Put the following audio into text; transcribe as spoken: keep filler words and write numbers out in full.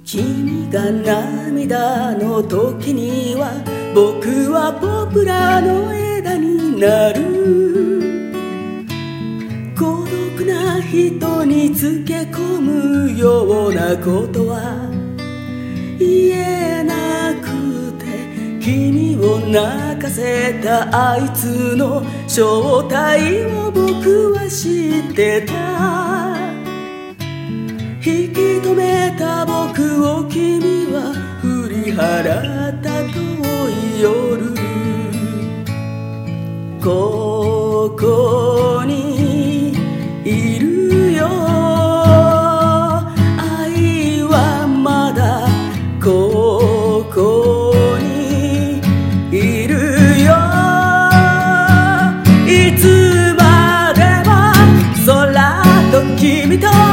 君が涙の時には僕はポプラの枝になる。孤独な人につけ込むようなことは言えなくて、君を泣かせたあいつの正体を僕は知ってた。引き止めた僕を君は振り払った遠い夜。ここにいるよ、愛はまだここにいるよ。いつまでも空と君と